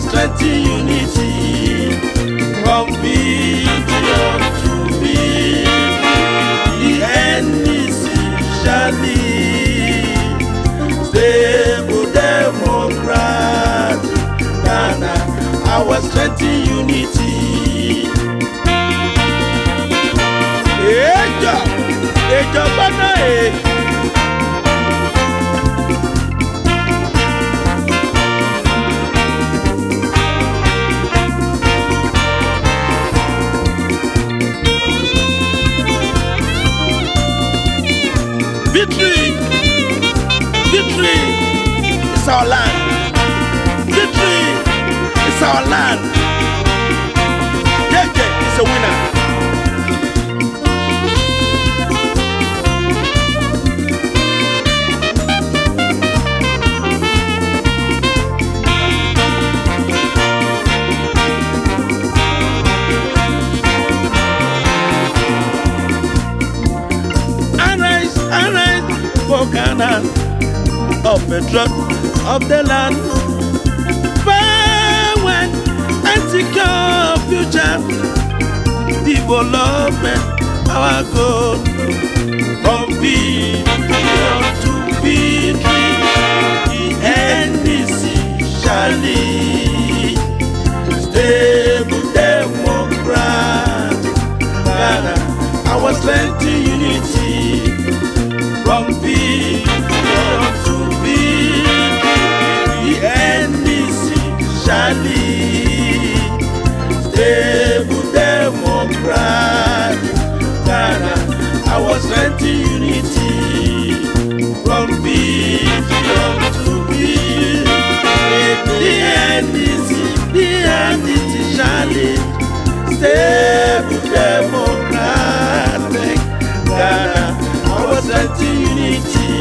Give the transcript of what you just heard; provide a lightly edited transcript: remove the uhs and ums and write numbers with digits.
strength in unity. From Vision to victory, the NDC shall lead. Stable Democrat, Ghana, our strength in unity. Ejo bana Victory! Victory is our land. Victory is our land. JJ is a winner. Ghana, of the truth of the land, forward and secure future development, our goal. From vision to victory, the NDC shall lead. Stable Democrat, Ghana, our strength in unity. From vision to victory, the NDC shall lead. Stable Democrat, Ghana, our strength in unity. From vision to victory, the NDC shall lead. Stable Democrat, Ghana, our strength in unity.